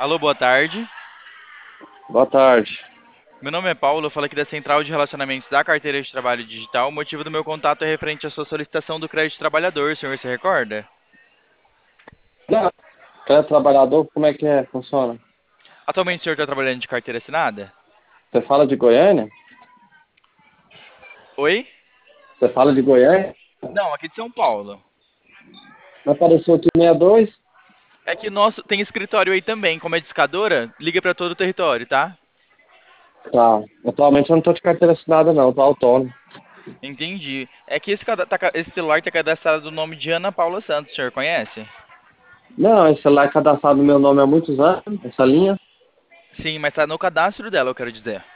Alô, boa tarde. Boa tarde. Meu nome é Paulo, eu falo aqui da Central de Relacionamentos da Carteira de Trabalho Digital. O motivo do meu contato é referente à sua solicitação do crédito trabalhador, o senhor se recorda? Não, crédito trabalhador, como é que é? Funciona? Atualmente o senhor está trabalhando de carteira assinada? Você fala de Goiânia? Oi? Você fala de Goiânia? Não, aqui de São Paulo. Não apareceu aqui 62? É que nosso tem escritório aí também, como é discadora, liga para todo o território, tá? Tá. Atualmente eu não tô de carteira assinada não, tô autônomo. Entendi. É que esse celular está cadastrado no nome de Ana Paula Santos, o senhor conhece? Não, esse celular é cadastrado no meu nome há muitos anos, essa linha. Sim, mas tá no cadastro dela, eu quero dizer.